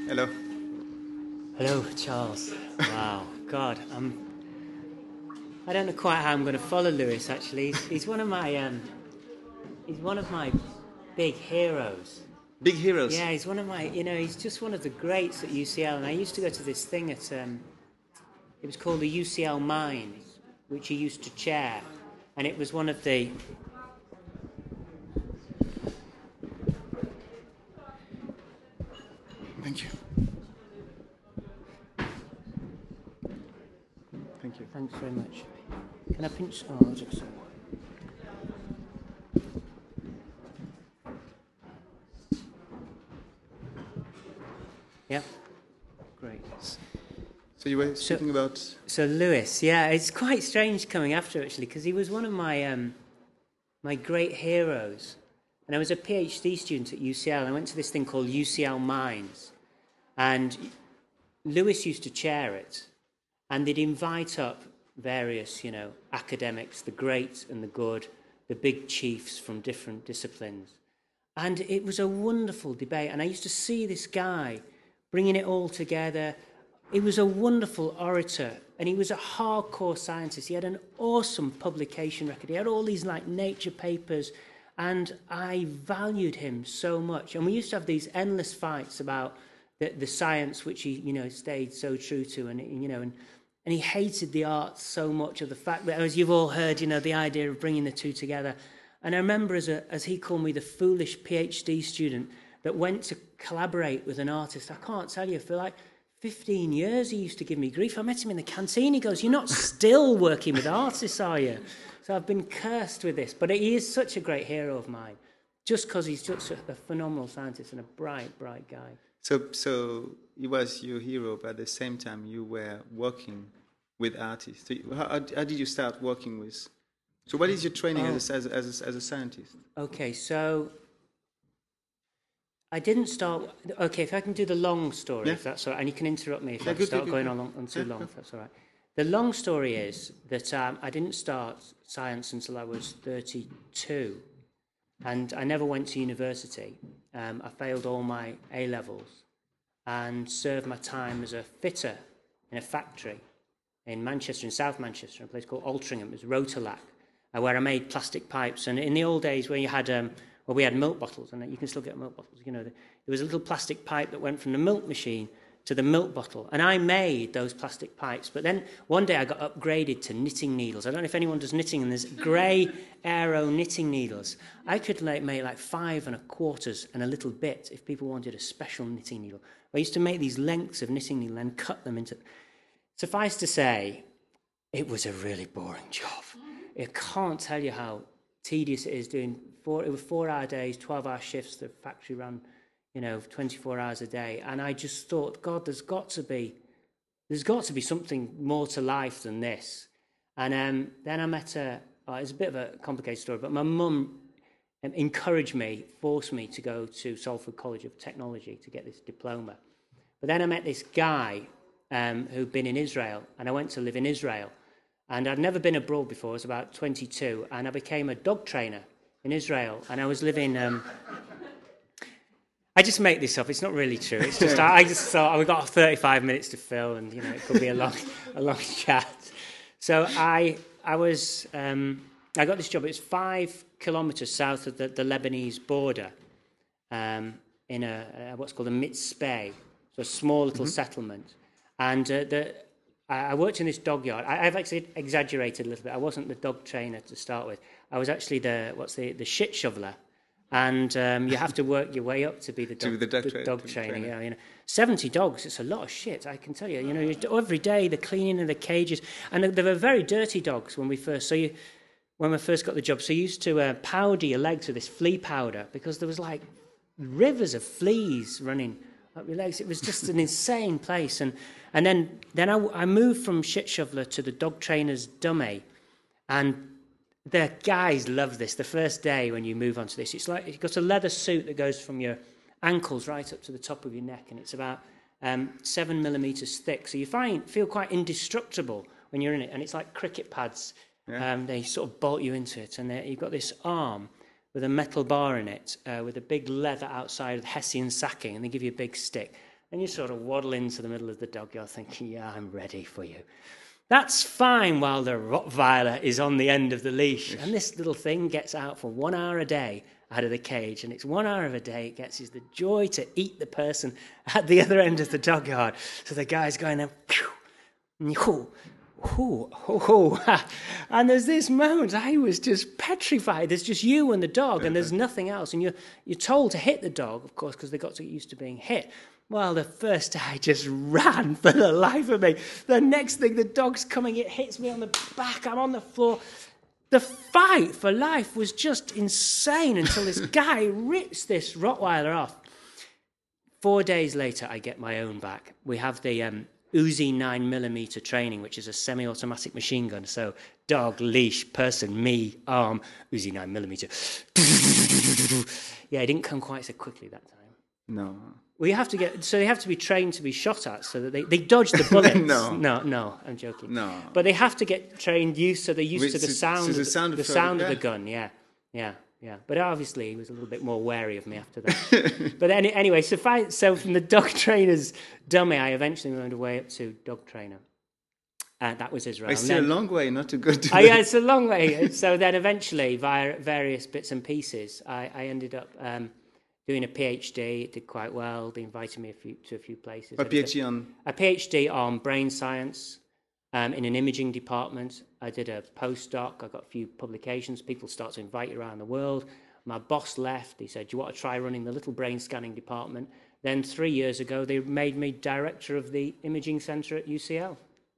Hello. Hello, Charles. Wow, God, I don't know quite how I'm going to follow Lewis. Actually, he's one of my big heroes. Big heroes. Yeah, he's one of my, he's just one of the greats at UCL. And I used to go to this thing at, it was called the UCL Mines, which he used to chair, and it was one of the. Thank you. Thank you. Thanks very much. Can I pinch? Oh, I'll just. Yeah. Great. So you were speaking about... So Lewis, yeah, it's quite strange coming after actually, because he was one of my my great heroes. And I was a PhD student at UCL, and I went to this thing called UCL Mines, and Lewis used to chair it, and they'd invite up various, academics, the great and the good, the big chiefs from different disciplines. And it was a wonderful debate, and I used to see this guy bringing it all together. He was a wonderful orator, and he was a hardcore scientist. He had an awesome publication record. He had all these Nature papers, and I valued him so much. And we used to have these endless fights about the science, which he, stayed so true to, and and he hated the arts so much, of the fact that, as you've all heard, the idea of bringing the two together. And I remember, as he called me, the foolish PhD student that went to collaborate with an artist. I can't tell you, for 15 years he used to give me grief. I met him in the canteen. He goes, "You're not still working with artists, are you?" So I've been cursed with this. But he is such a great hero of mine, just because he's just a phenomenal scientist and a bright, bright guy. So he was your hero, but at the same time you were working with artists. So how did you start working with... So what is your training as a scientist? Okay, so I didn't start... Okay, if I can do the long story, if that's all right. And you can interrupt me if I start going on too long, if that's all right. The long story is that I didn't start science until I was 32. And I never went to university. I failed all my A-levels and served my time as a fitter in a factory in Manchester, in South Manchester, in a place called Altrincham. It was Rotolac, where I made plastic pipes. And in the old days, when you had, we had milk bottles, and you can still get milk bottles. There was a little plastic pipe that went from the milk machine to the milk bottle, and I made those plastic pipes. But then one day I got upgraded to knitting needles. I don't know if anyone does knitting, and there's grey Aero knitting needles. I could make 5 1/4 and a little bit if people wanted a special knitting needle. I used to make these lengths of knitting needle and cut them into... Suffice to say, it was a really boring job. I can't tell you how tedious it is doing... It was 4-hour days, 12-hour shifts. The factory ran 24 hours a day. And I just thought, God, there's got to be something more to life than this. And then I met it's a bit of a complicated story, but my mum encouraged me, forced me to go to Salford College of Technology to get this diploma. But then I met this guy who'd been in Israel, and I went to live in Israel. And I'd never been abroad before. I was about 22, and I became a dog trainer in Israel. And I was living... I just make this up. It's not really true. It's just I just thought we've got 35 minutes to fill, and it could be a long chat. So I got this job. It's 5 kilometres south of the Lebanese border, in what's called a mitzpeh, so a small little settlement. And I worked in this dog yard. I've actually exaggerated a little bit. I wasn't the dog trainer to start with. I was actually the shit shoveler. And you have to work your way up to be the dog trainer. Yeah, 70 dogs, it's a lot of shit, I can tell you. Every day the cleaning of the cages. And they were very dirty dogs when we first got the job. So you used to powder your legs with this flea powder, because there was rivers of fleas running up your legs. It was just an insane place. And then I moved from shit shoveler to the dog trainer's dummy. And the guys love this. The first day when you move onto this, it's like you've got a leather suit that goes from your ankles right up to the top of your neck, and it's about 7 millimeters thick. So you feel quite indestructible when you're in it, and it's like cricket pads. Yeah. They sort of bolt you into it, and you've got this arm with a metal bar in it, with a big leather outside of Hessian sacking, and they give you a big stick. And you sort of waddle into the middle of the dog yard thinking, yeah, I'm ready for you. That's fine while the Rottweiler is on the end of the leash. And this little thing gets out for 1 hour a day out of the cage. And it's 1 hour of a day it gets is the joy to eat the person at the other end of the dog yard. So the guy's going there, and there's this moment I was just petrified. There's just you and the dog, and there's nothing else. And you're told to hit the dog, of course, because they got to get used to being hit. Well, the first I just ran for the life of me. The next thing, the dog's coming, it hits me on the back, I'm on the floor. The fight for life was just insane until this guy rips this Rottweiler off. 4 days later, I get my own back. We have the Uzi 9mm training, which is a semi-automatic machine gun. So dog, leash, person, me, arm, Uzi 9mm. Yeah, it didn't come quite so quickly that time. No. Well, you have to they have to be trained to be shot at, so that they dodge the bullets. No, I'm joking. No. But they have to get trained so they're used to the sound of the gun. Yeah. But obviously, he was a little bit more wary of me after that. But anyway, so from the dog trainer's dummy, I eventually moved away up to dog trainer. That was Israel. It's still a long way not to go to. Yeah, it's a long way. So then eventually, via various bits and pieces, I ended up doing a PhD. It did quite well. They invited me to a few places. A PhD on? A PhD on brain science in an imaging department. I did a postdoc. I got a few publications. People start to invite you around the world. My boss left. He said, do you want to try running the little brain scanning department? Then 3 years ago, they made me director of the imaging centre at UCL.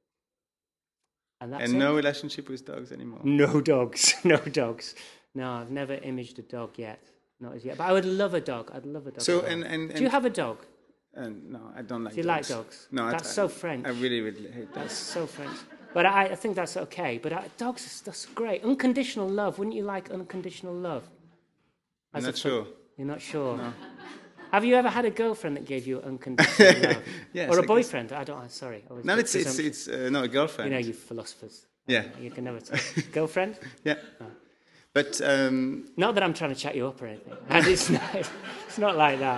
And that's it. No relationship with dogs anymore? No dogs. No dogs. No, I've never imaged a dog yet. Not as yet. But I would love a dog. I'd love a dog. So, do you have a dog? No, I don't like dogs. Do you like dogs? No, that's so French. I really, really hate dogs. That's so French. But I think that's okay. But dogs, that's great. Unconditional love. Wouldn't you like unconditional love? I'm not sure. You're not sure? No. Have you ever had a girlfriend that gave you unconditional love? Yes. Or a boyfriend? Sorry. No, it's no, a girlfriend. You know, you philosophers. Yeah. You can never tell. Girlfriend? Yeah. Oh. But not that I'm trying to chat you up or anything. And it's not like that.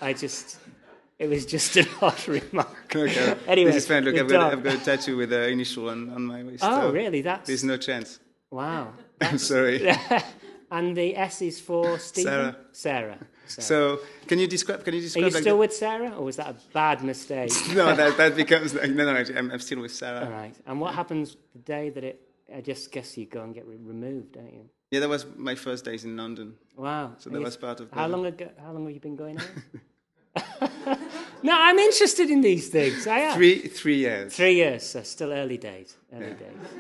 It was just an odd remark. Okay. Anyway, this is fine. Look, I've got a tattoo with an initial on my waist. Oh, so really? there's no chance. Wow. I'm sorry. And the S is for Stephen? Sarah. So, can you describe? Are you still with Sarah, or was that a bad mistake? No, that becomes no. I'm still with Sarah. All right. And what happens the day that I just guess you go and get removed, don't you? Yeah, that was my first days in London. Wow. So that was part of. How long have you been going out? No, I'm interested in these things. I am. 3 years. 3 years. So still early days. Days.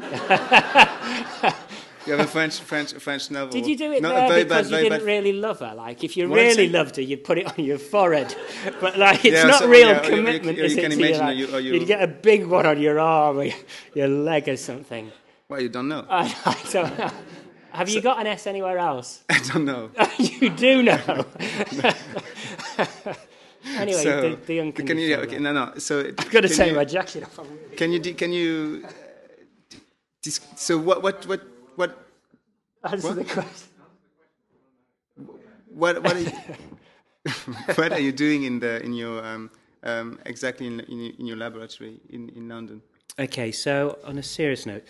You have a French novel. Did you do it because you didn't really love her? Like, if you really loved her, you'd put it on your forehead. But, like, it's not real commitment, is it? You can imagine you'd get a big one on your arm or your leg or something. Well, you don't know. I don't know. Have you got an S anywhere else? I don't know. You do know. Anyway, so, the unconditional. No. So I've got to take my jacket off. Can you? So what? Answer the question. What are you? What are you doing in your exactly in your laboratory in London? Okay, so on a serious note,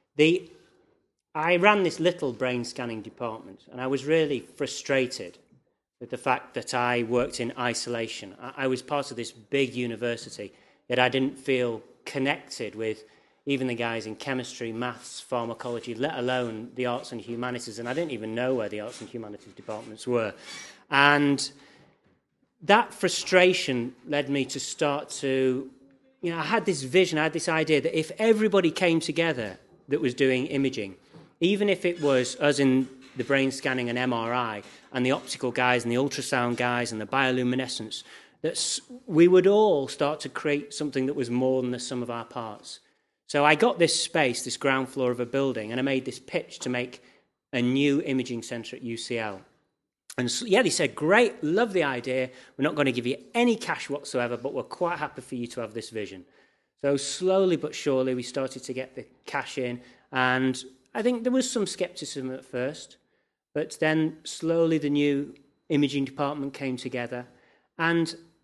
I ran this little brain scanning department, and I was really frustrated with the fact that I worked in isolation. I was part of this big university, yet I didn't feel connected with even the guys in chemistry, maths, pharmacology, let alone the arts and humanities, and I didn't even know where the arts and humanities departments were. And that frustration led me to start to, I had this vision, I had this idea that if everybody came together that was doing imaging, even if it was us in the brain scanning and MRI, and the optical guys and the ultrasound guys and the bioluminescence, that we would all start to create something that was more than the sum of our parts. So I got this space, this ground floor of a building, and I made this pitch to make a new imaging centre at UCL. And so, they said, great, love the idea. We're not going to give you any cash whatsoever, but we're quite happy for you to have this vision. So slowly but surely, we started to get the cash in. And I think there was some scepticism at first, but then slowly the new imaging department came together. And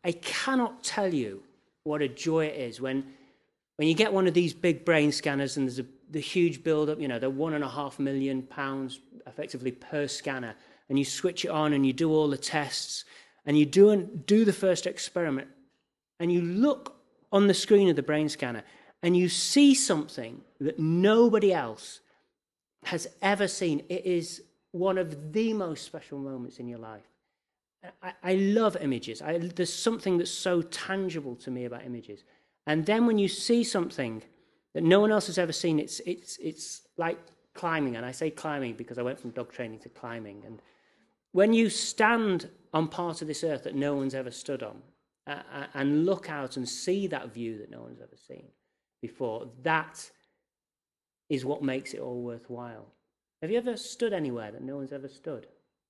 I cannot tell you what a joy it is when you get one of these big brain scanners and there's the huge build-up, you know, they're £1.5 million effectively per scanner, and you switch it on and you do all the tests and you do the first experiment and you look on the screen of the brain scanner and you see something that nobody else has ever seen. It is one of the most special moments in your life. I love images. There's something that's so tangible to me about images. And then when you see something that no one else has ever seen, it's like climbing. And I say climbing because I went from dog training to climbing. And when you stand on part of this earth that no one's ever stood on and look out and see that view that no one's ever seen before, that is what makes it all worthwhile. Have you ever stood anywhere that no one's ever stood?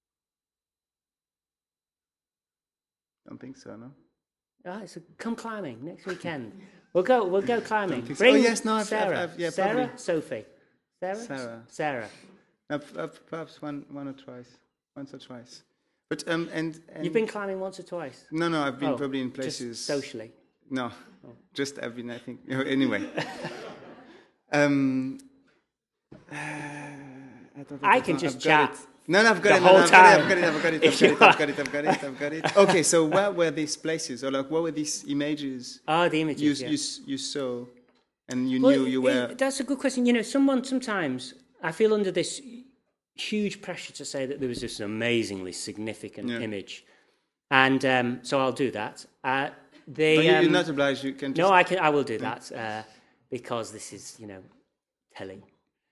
I don't think so, no. All right, so come climbing next weekend. We'll go climbing. Bring Sarah, Sarah, probably. Sophie. Sarah. Perhaps once or twice. But and you've been climbing once or twice? No, I've been probably in places. Just socially? No, just I've been. I think anyway. I can just chat. No, I've got it. I've got it. Okay, so where were these places, or like what were these images? The images you saw, and you knew you were. That's a good question. You know, sometimes I feel under this huge pressure to say that there was this amazingly significant image, and so I'll do that. But you're not obliged. You can. Just... No, I will do that because this is, you know, telling.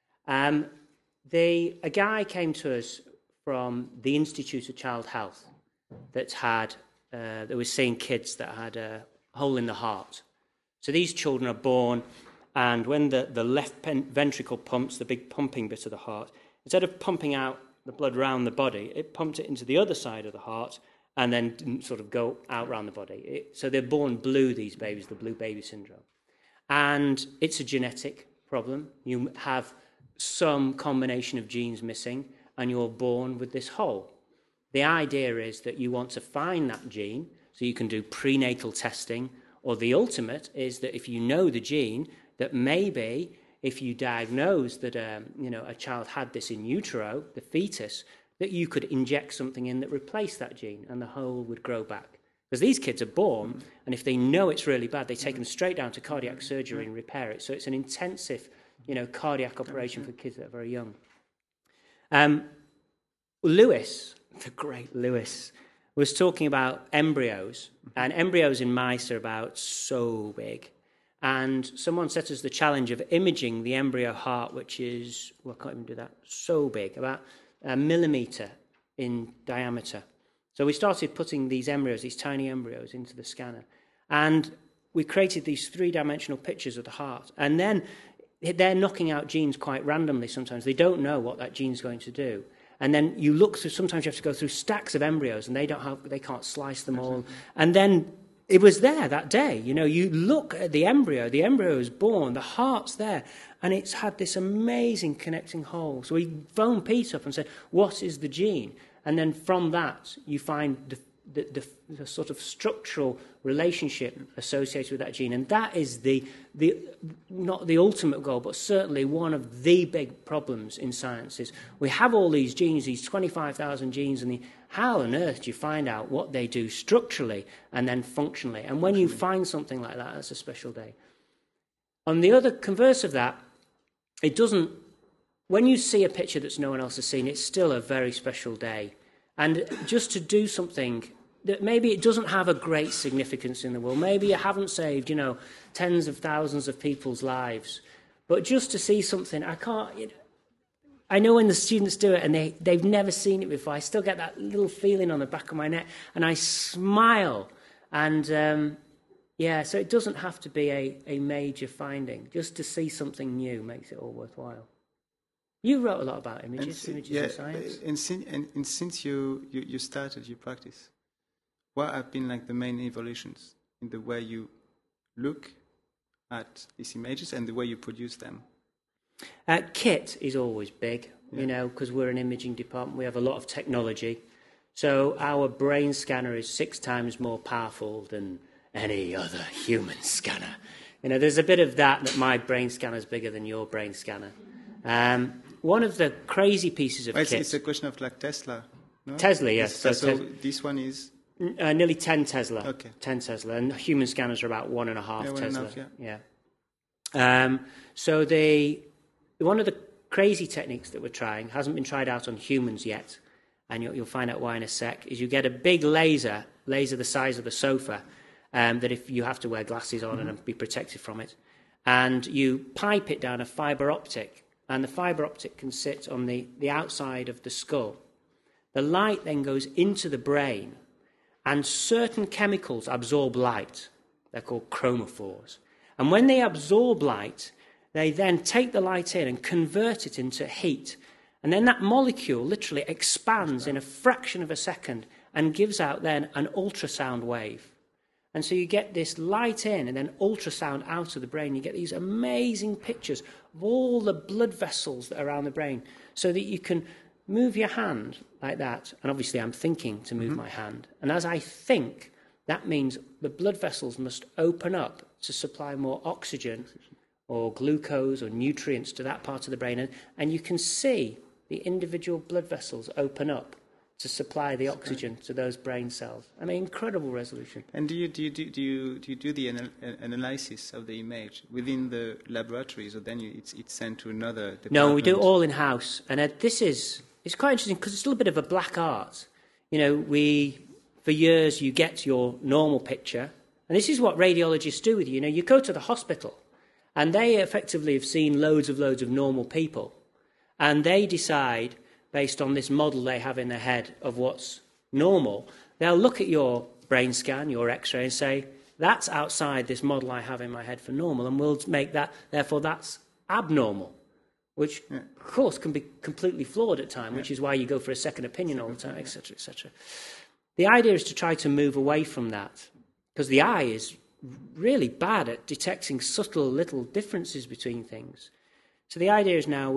A guy came to us from the Institute of Child Health that was seeing kids that had a hole in the heart. So these children are born, and when the left ventricle pumps, the big pumping bit of the heart, instead of pumping out the blood around the body, it pumped it into the other side of the heart and then didn't sort of go out around the body. So they're born blue, these babies, the blue baby syndrome. And it's a genetic problem. You have some combination of genes missing, and you're born with this hole. The idea is that you want to find that gene so you can do prenatal testing, or the ultimate is that if you know the gene, that maybe if you diagnose that a child had this in utero, the fetus, that you could inject something in that replaced that gene and the hole would grow back. Because these kids are born, and if they know it's really bad, they take them straight down to cardiac surgery and repair it. So it's an intensive cardiac operation for kids that are very young. Lewis, the great Lewis, was talking about embryos, and embryos in mice are about so big. And someone set us the challenge of imaging the embryo heart, which is, I can't even do that, so big, about a millimetre in diameter. So we started putting these tiny embryos, into the scanner. And we created these three-dimensional pictures of the heart. And then they're knocking out genes quite randomly sometimes. They don't know what that gene's going to do. And then you look through, sometimes you have to go through stacks of embryos, and they can't slice them all. And then it was there that day. You know, you look at the embryo is born, the heart's there, and it's had this amazing connecting hole. So we phoned Pete up and said, what is the gene? And then from that, you find the sort of structural relationship associated with that gene. And that is not the ultimate goal, but certainly one of the big problems in science is we have all these genes, these 25,000 genes, and how on earth do you find out what they do structurally and then functionally? And when you find something like that, that's a special day. On the other converse of that, when you see a picture that no one else has seen, it's still a very special day. And just to do something that maybe it doesn't have a great significance in the world, maybe you haven't saved, tens of thousands of people's lives, but just to see something, I know when the students do it and they've never seen it before, I still get that little feeling on the back of my neck, and I smile. And so it doesn't have to be a major finding. Just to see something new makes it all worthwhile. You wrote a lot about images in science. And since you started your practice, what have been like the main evolutions in the way you look at these images and the way you produce them? Kit is always big, because we're an imaging department. We have a lot of technology. So our brain scanner is 6 times more powerful than any other human scanner. There's a bit of that my brain scanner is bigger than your brain scanner. One of the crazy pieces of kit... It's a question of like Tesla, no? Tesla, yes. So this one is... nearly 10 Tesla. Okay. 10 Tesla. And human scanners are about 1.5 Tesla. 1.5, yeah. So one of the crazy techniques that we're trying, hasn't been tried out on humans yet, and you'll find out why in a sec, is you get a big laser the size of the sofa, that if you have to wear glasses on and be protected from it, and you pipe it down a fibre optic, and the fibre optic can sit on the outside of the skull. The light then goes into the brain, and certain chemicals absorb light. They're called chromophores. And when they absorb light, they then take the light in and convert it into heat. And then that molecule literally expands in a fraction of a second and gives out then an ultrasound wave. And so you get this light in and then ultrasound out of the brain. You get these amazing pictures of all the blood vessels that are around the brain so that you can move your hand like that. And obviously I'm thinking to move my hand. And as I think, that means the blood vessels must open up to supply more oxygen or glucose or nutrients to that part of the brain. And you can see the individual blood vessels open up to supply the oxygen to those brain cells. I mean, incredible resolution. And do you do the analysis of the image within the laboratories, or then it's sent to another department? No, we do it all in-house. And it's quite interesting because it's still a bit of a black art. For years, you get your normal picture, and this is what radiologists do with you. You go to the hospital, and they effectively have seen loads of normal people, and they decide, based on this model they have in their head of what's normal, they'll look at your brain scan, your X-ray, and say, that's outside this model I have in my head for normal, and we'll make that, therefore that's abnormal, which, of course, can be completely flawed at times, which is why you go for a second opinion all the time, etc., etc. The idea is to try to move away from that, because the eye is really bad at detecting subtle little differences between things. So the idea is now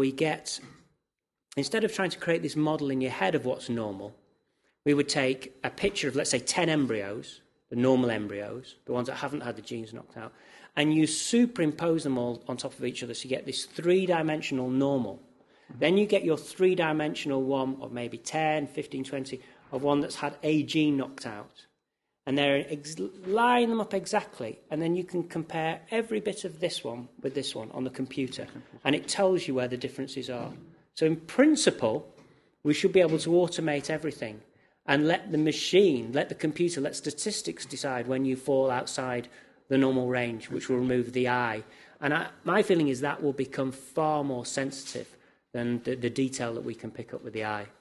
instead of trying to create this model in your head of what's normal, we would take a picture of, let's say, 10 embryos, the normal embryos, the ones that haven't had the genes knocked out, and you superimpose them all on top of each other so you get this 3-dimensional normal. Then you get your 3-dimensional one of maybe 10, 15, 20, of one that's had a gene knocked out. And line them up exactly, and then you can compare every bit of this one with this one on the computer, and it tells you where the differences are. So in principle, we should be able to automate everything and let the computer, let statistics decide when you fall outside the normal range, which will remove the eye. And my feeling is that will become far more sensitive than the detail that we can pick up with the eye.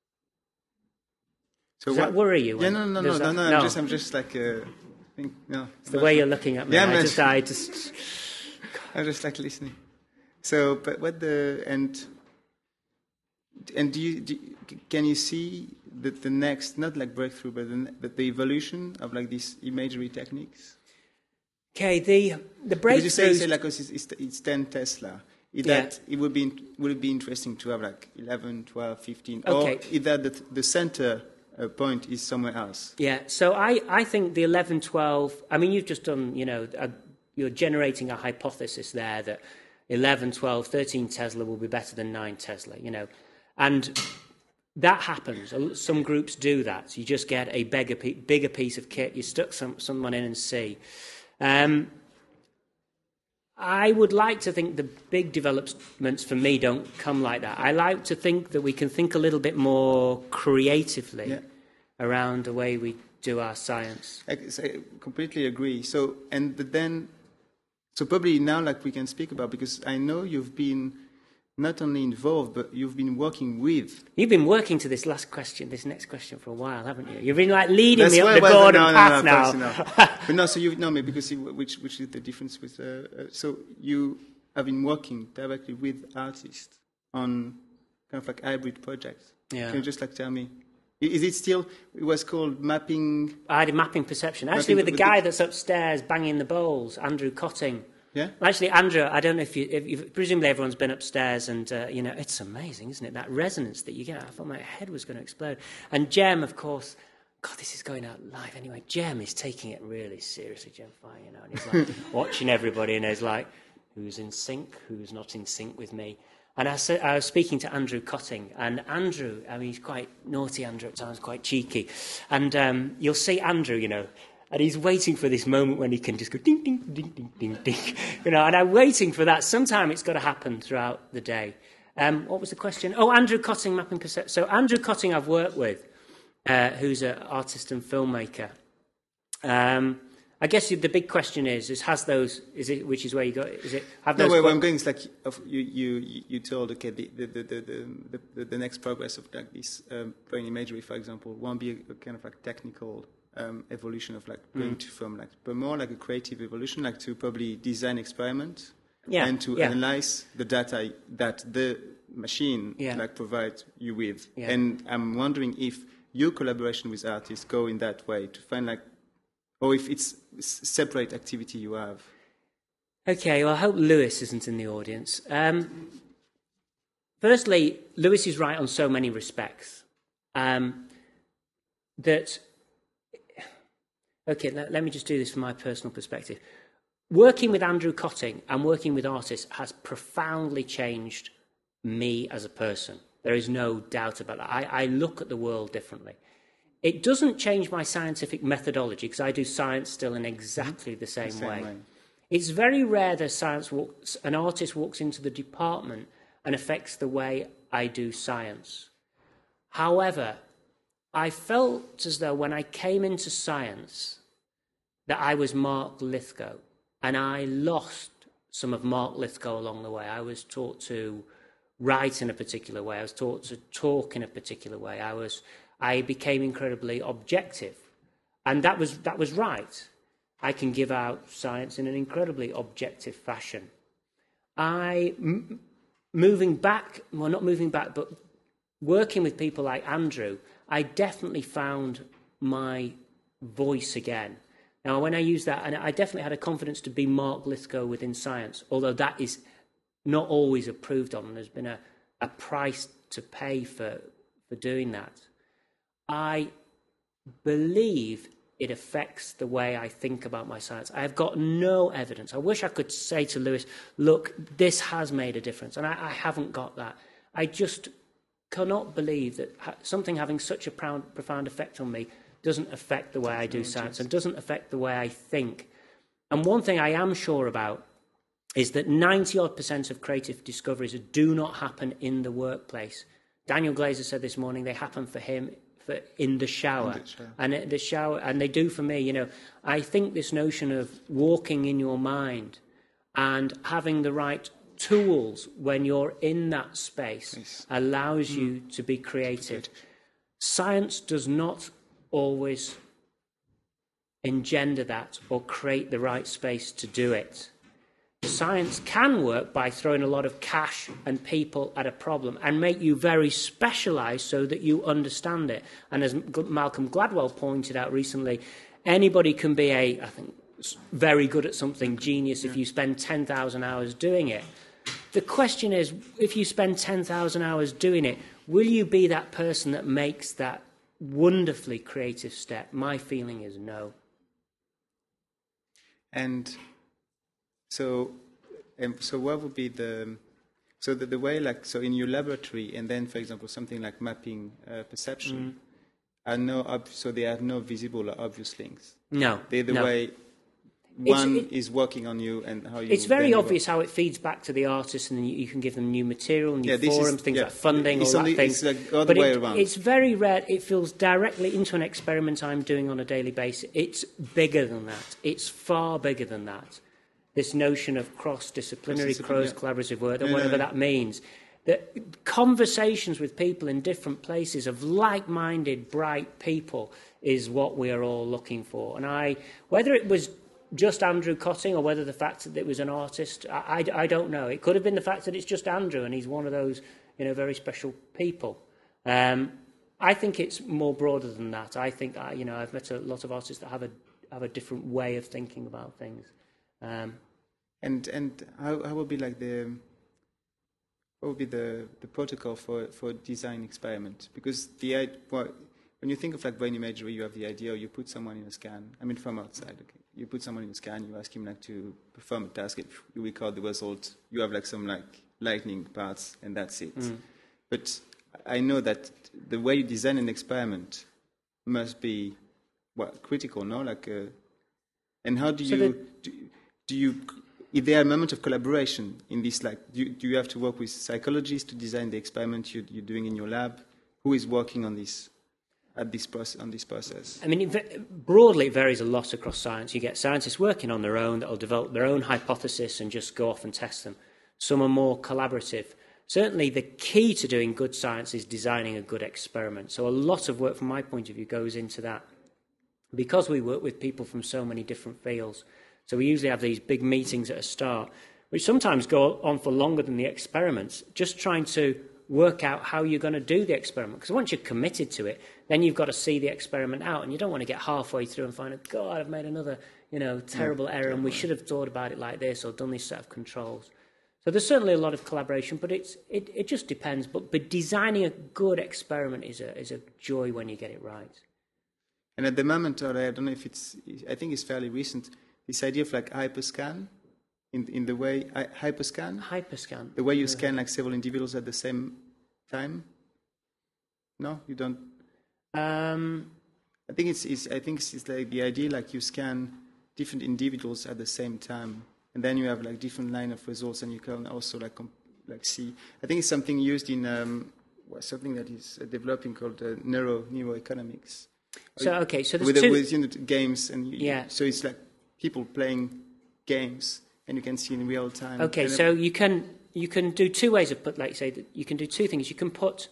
So does that worry you? Yeah, no. I'm just like, no. It's the way you're looking at me. Yeah, I just like listening. So, but and can you see that the next, not like breakthrough, but the evolution of like these imagery techniques? Okay, the breakthrough. You say like it's 10 Tesla. Would it be interesting to have like 11, 12, 15, okay. Or is that the center point is somewhere else? Yeah, so I think the 11, 12, I mean, you've just done, you're generating a hypothesis there that 11, 12, 13 Tesla will be better than 9 Tesla, and that happens. Some groups do that. So you just get a bigger piece of kit, you stuck someone in and see. I would like to think the big developments for me don't come like that. I like to think that we can think a little bit more creatively around the way we do our science. I completely agree. So probably now like we can speak about, because I know you've been not only involved, but you've been working with. You've been working to this next question for a while, haven't you? You've been like leading me up the Gordon path now. But no, so because which is the difference with. So you have been working directly with artists on kind of like hybrid projects. Yeah. Can you just like tell me? Is it still? It was called mapping. I did mapping perception. Actually, with the guy that's upstairs banging the bowls, Andrew Cotting. Yeah. Actually, Andrew, I don't know if presumably everyone's been upstairs, and it's amazing, isn't it? That resonance that you get. I thought my head was going to explode. And Jem, of course, God, this is going out live anyway. Jem is taking it really seriously, Jem Fire, and he's like watching everybody, and he's like, who's in sync, who's not in sync with me. And I was speaking to Andrew Cotting, and Andrew, I mean, he's quite naughty, Andrew, at times, quite cheeky. And you'll see Andrew, and he's waiting for this moment when he can just go ding, ding, ding, ding, ding, ding. And I'm waiting for that. Sometime it's got to happen throughout the day. What was the question? Oh, Andrew Cotting, mapping perception. So Andrew Cotting I've worked with, who's an artist and filmmaker. I guess the big question is has those, which is where you got, is it, have those... No, where I'm going is like, you told, okay, the next progress of like this brain imagery, for example, won't be a kind of like technical evolution of like going to film, like, but more like a creative evolution, like to probably design experiment and to analyze the data that the machine like provides you with. Yeah. And I'm wondering if your collaboration with artists go in that way to find like, or if it's separate activity you have. Okay, well, I hope Lewis isn't in the audience. Firstly, Lewis is right on so many respects. Okay, let me just do this from my personal perspective. Working with Andrew Cotting and working with artists has profoundly changed me as a person. There is no doubt about that. I look at the world differently. It doesn't change my scientific methodology because I do science still in exactly the same way. It's very rare that an artist walks into the department and affects the way I do science. However, I felt as though when I came into science that I was Mark Lithgow, and I lost some of Mark Lithgow along the way. I was taught to write in a particular way. I was taught to talk in a particular way. I became incredibly objective, and that was right. I can give out science in an incredibly objective fashion. Moving back, but working with people like Andrew, I definitely found my voice again. Now, when I use that, and I definitely had a confidence to be Mark Lithgow within science, although that is not always approved on. There's been a price to pay for doing that. I believe it affects the way I think about my science. I have got no evidence. I wish I could say to Lewis, look, this has made a difference, and I haven't got that. I just cannot believe that something having such a profound effect on me doesn't affect the way I do science and doesn't affect the way I think. And one thing I am sure about is that 90-odd% of creative discoveries do not happen in the workplace. Daniel Glazer said this morning they happen for him in the shower. And they do for me. I think this notion of walking in your mind and having the right tools when you're in that space allows you to be creative. Science does not always engender that or create the right space to do it. Science can work by throwing a lot of cash and people at a problem and make you very specialised so that you understand it. And as Malcolm Gladwell pointed out recently, anybody can be I think, very good at something, genius, if you spend 10,000 hours doing it. The question is, if you spend 10,000 hours doing it, will you be that person that makes that wonderfully creative step? My feeling is no. And so what would be the way, like, so in your laboratory, and then, for example, something like mapping perception, so they are no visible or obvious links. No. They're the way one is working on you and how you... It's very obvious how it feeds back to the artist, and you can give them new material, new forums, things like funding, all that things. It's like the other way around. It's very rare. It feels directly into an experiment I'm doing on a daily basis. It's bigger than that. It's far bigger than that. This notion of cross-disciplinary, collaborative work, and whatever that means. That conversations with people in different places of like-minded, bright people is what we are all looking for. And whether it was just Andrew Cotting or whether the fact that it was an artist, I don't know. It could have been the fact that it's just Andrew and he's one of those, very special people. I think it's more broader than that. I think, I've met a lot of artists that have a different way of thinking about things. And how would be like what would be the protocol for design experiment? Because when you think of like brain imagery, you have the idea you put someone in a scan. I mean, from outside, okay. You put someone in a scan, you ask him like to perform a task, you record the result, you have like some like lightning parts, and that's it. But I know that the way you design an experiment must be critical, no? Like, and how do you is there a moment of collaboration in this? Like, do you have to work with psychologists to design the experiment you're doing in your lab? Who is working on this? On this process? I mean, broadly, it varies a lot across science. You get scientists working on their own that will develop their own hypothesis and just go off and test them. Some are more collaborative. Certainly, the key to doing good science is designing a good experiment. So a lot of work, from my point of view, goes into that. Because we work with people from so many different fields, so we usually have these big meetings at a start, which sometimes go on for longer than the experiments, just trying to work out how you're going to do the experiment. Because once you're committed to it, then you've got to see the experiment out, and you don't want to get halfway through and find, God, I've made another, terrible error, and we should have thought about it like this or done this set of controls. So there's certainly a lot of collaboration, but it just depends. But designing a good experiment is a joy when you get it right. And at the moment, I don't know if I think it's fairly recent, this idea of like hyperscan, in the way hyperscan, the way you scan like several individuals at the same time. No, you don't. I think it's like the idea like you scan different individuals at the same time, and then you have like different line of results, and you can also like see. I think it's something used in something that is developing called neuroeconomics. So there's with games, and so it's like people playing games, and you can see in real time. Okay, so you can do two ways of you can do two things. You can put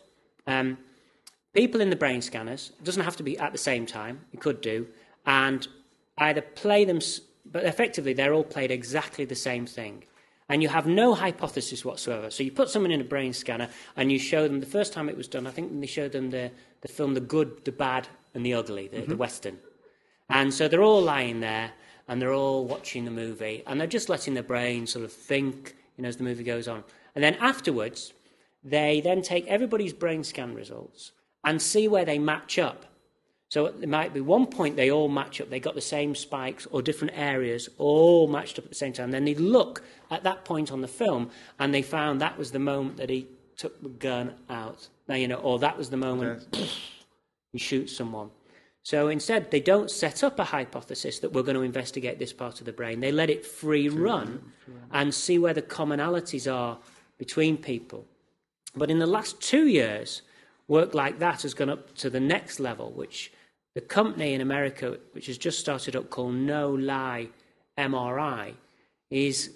people in the brain scanners. It doesn't have to be at the same time. You could do, and either play them, but effectively they're all played exactly the same thing. And you have no hypothesis whatsoever. So you put someone in a brain scanner and you show them, the first time it was done, I think they showed them the film The Good, the Bad and the Ugly, the Western. And so they're all lying there and they're all watching the movie and they're just letting their brain sort of think, as the movie goes on. And then afterwards, they then take everybody's brain scan results and see where they match up. So there might be one point they all match up. They got the same spikes or different areas all matched up at the same time. Then they look at that point on the film and they found that was the moment that he took the gun out. Now, or that was the moment he shoots someone. So instead, they don't set up a hypothesis that we're going to investigate this part of the brain. They let it free run and see where the commonalities are between people. But in the last 2 years, work like that has gone up to the next level, which the company in America, which has just started up, called No Lie MRI, is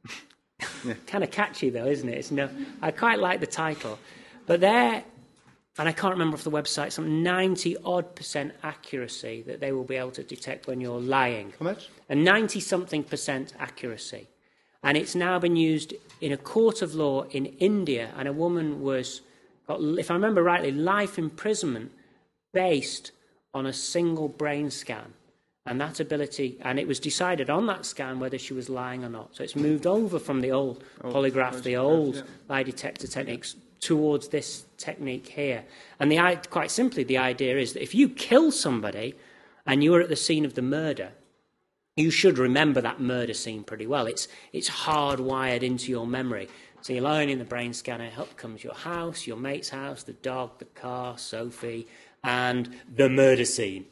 kind of catchy though, isn't it? I quite like the title, but and I can't remember off the website, some 90-odd% accuracy that they will be able to detect when you're lying. How much? A 90-something% accuracy. And it's now been used in a court of law in India, and a woman got, if I remember rightly, life imprisonment based on a single brain scan. And that ability, and it was decided on that scan whether she was lying or not. So it's moved over from the old polygraph, the old lie detector techniques, towards this technique here. And quite simply, the idea is that if you kill somebody and you're at the scene of the murder, you should remember that murder scene pretty well. It's hardwired into your memory. So you're lying in the brain scanner, up comes your house, your mate's house, the dog, the car, Sophie, and the murder scene.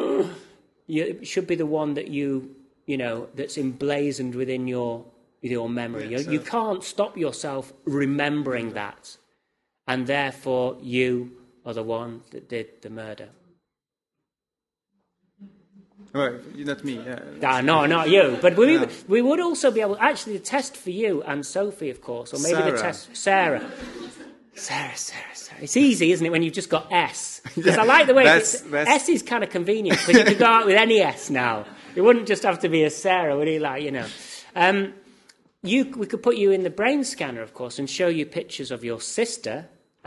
It should be the one that that's emblazoned within your memory. You can't stop yourself remembering that. And therefore, you are the one that did the murder. All right, not me. No, not you. But we would also be able, actually, the test for you and Sophie, of course, or maybe Sarah. The test Sarah. Sarah. It's easy, isn't it, when you've just got S? Because I like the way S is kind of convenient, because you could go out with any S now. It wouldn't just have to be a Sarah, would it? We could put you in the brain scanner, of course, and show you pictures of your sister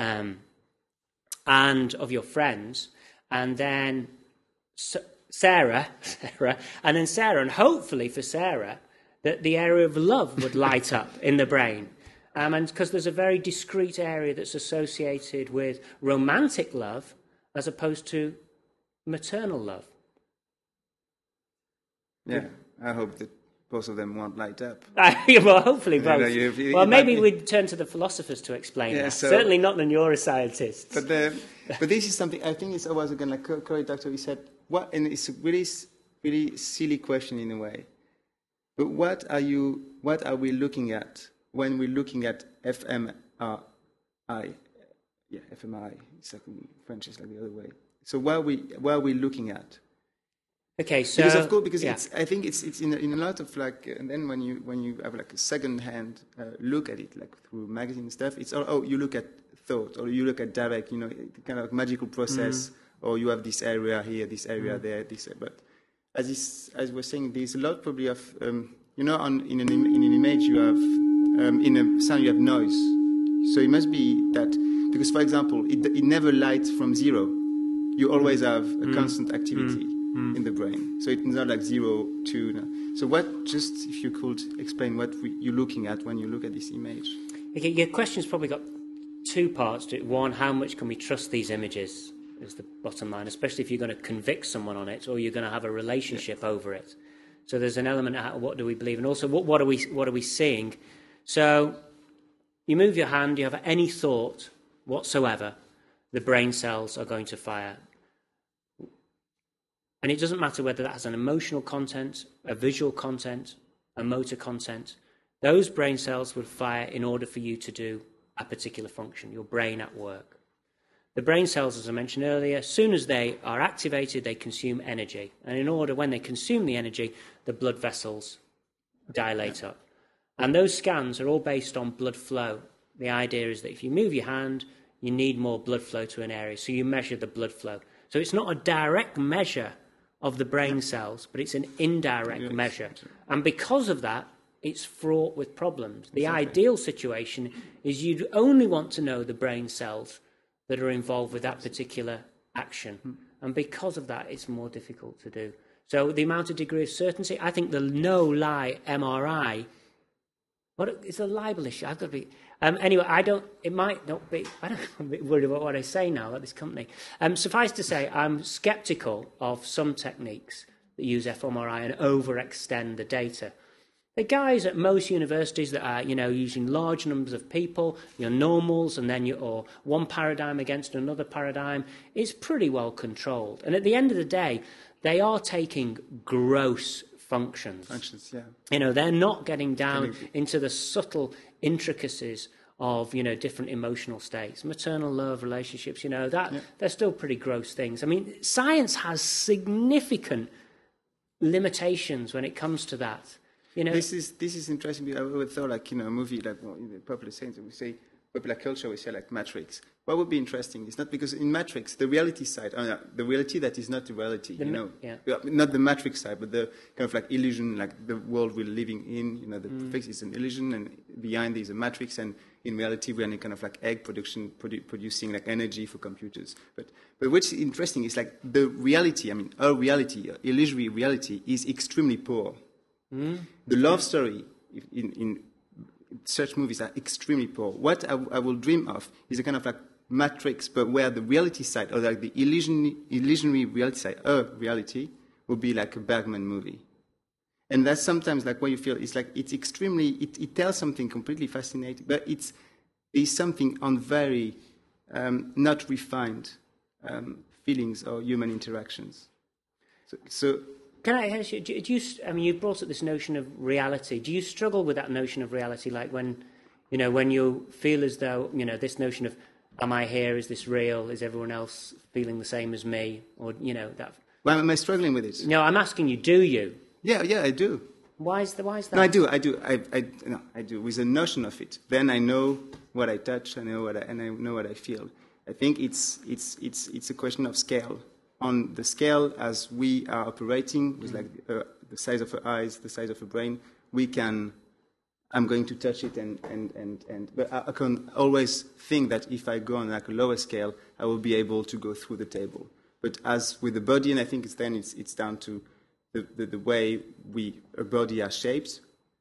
and of your friends, and then Sarah, and hopefully for Sarah, that the area of love would light up in the brain. And because there's a very discrete area that's associated with romantic love as opposed to maternal love. Yeah, I hope that both of them won't light up. Well, hopefully both. Well, maybe we'd turn to the philosophers to explain that. So, certainly not the neuroscientists. But this is something, I think it's always, again, like Cory Doctorow, he said, and it's a really silly question in a way, but what are we looking at when we're looking at fMRI? Yeah, fMRI, it's like in French, it's like the other way. So what are we looking at? Okay, so because of course, because I think it's in a lot of like, and then when you have like a second-hand look at it, like through magazine and stuff, it's you look at thought, or you look at direct, kind of magical process, or you have this area here, this area there, this. But as we're saying, there's a lot probably of in an image you have in a sound you have noise, so it must be that because, for example, it never lights from zero. You always have a constant activity in the brain. So it's not like 0, 2. No. So just if you could explain what you're looking at when you look at this image. Okay, your question's probably got two parts to it. One, how much can we trust these images is the bottom line, especially if you're going to convict someone on it or you're going to have a relationship over it. So there's an element of what do we believe, and also what are we seeing. So you move your hand, you have any thought whatsoever, the brain cells are going to fire. And it doesn't matter whether that has an emotional content, a visual content, a motor content. Those brain cells would fire in order for you to do a particular function, your brain at work. The brain cells, as I mentioned earlier, as soon as they are activated, they consume energy. And when they consume the energy, the blood vessels dilate up. And those scans are all based on blood flow. The idea is that if you move your hand, you need more blood flow to an area, so you measure the blood flow. So it's not a direct measure of the brain cells, but it's an indirect measure. And because of that, it's fraught with problems. The ideal situation is you'd only want to know the brain cells that are involved with that particular action. And because of that, it's more difficult to do. So the amount of degree of certainty, I think the no-lie MRI, it's a libel issue. I've got to be... anyway, it might not be, I'm a bit worried about what I say now about this company. Suffice to say, I'm sceptical of some techniques that use fMRI and overextend the data. The guys at most universities that are, using large numbers of people, your normals, and then or one paradigm against another paradigm, is pretty well controlled. And at the end of the day, they are taking gross functions. Yeah. They're not getting down into the subtle intricacies of, different emotional states, maternal love, relationships, they're still pretty gross things. I mean, science has significant limitations when it comes to that. This is interesting. I would thought a movie like in the popular sense, we say popular culture, we say like Matrix. What would be interesting is not because in Matrix the reality side, the reality that is not the reality, not the Matrix side, but the kind of like illusion, like the world we're living in. The fix is an illusion, and behind there is a matrix, and in reality we're in a kind of like egg production, producing like energy for computers. But what's interesting is like the reality. I mean, our reality, illusory reality, is extremely poor. The love story in such movies are extremely poor. What I will dream of is a kind of like Matrix, but where the reality side, or like the illusionary reality side, reality, would be like a Bergman movie. And that's sometimes like what you feel. It's like it's extremely. It tells something completely fascinating, but it's something on very not refined feelings or human interactions. So can I ask you? You brought up this notion of reality. Do you struggle with that notion of reality, like when you feel as though this notion of am I here? Is this real? Is everyone else feeling the same as me? Or that. Why am I struggling with it? No, I'm asking you. Do you? Yeah, I do. Why is that? No, I do. I do. With a notion of it, then I know what I touch. I know I know what I feel. I think it's a question of scale. On the scale as we are operating, with like the size of our eyes, the size of our brain, I'm going to touch it, but I can always think that if I go on like a lower scale, I will be able to go through the table. But as with the body, and I think it's down to the way our body are shaped,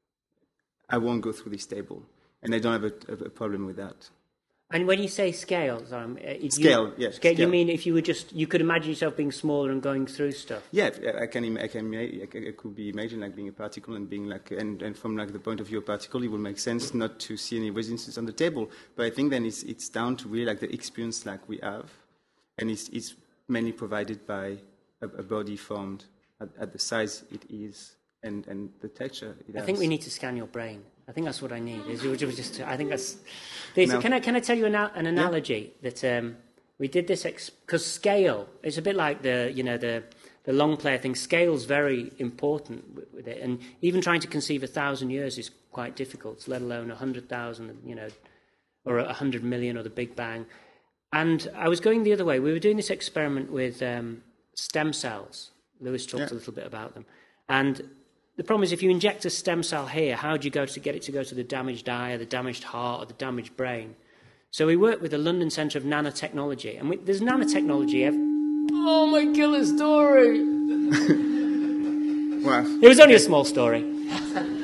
I won't go through this table. And I don't have a problem with that. And when you say scale, scale. You mean if you were you could imagine yourself being smaller and going through stuff? Yeah, I could be imagined like being a particle and being like, and from like the point of view of a particle, it would make sense not to see any resistance on the table. But I think then it's down to really like the experience like we have, and it's mainly provided by a body formed at the size it is and the texture it has. I think we need to scan your brain. I think that's what I need. I think that's. Can I tell you an analogy that we did this because scale is a bit like the long player thing. Scale's very important with it, and even trying to conceive 1,000 years is quite difficult, let alone 100,000, or 100 million, or the Big Bang. And I was going the other way. We were doing this experiment with stem cells. Lewis talked a little bit about them, and the problem is if you inject a stem cell here, how do you get it to go to the damaged eye or the damaged heart or the damaged brain? So we worked with the London Centre of Nanotechnology, and there's nanotechnology. Oh, my killer story! Wow. It was only a small story.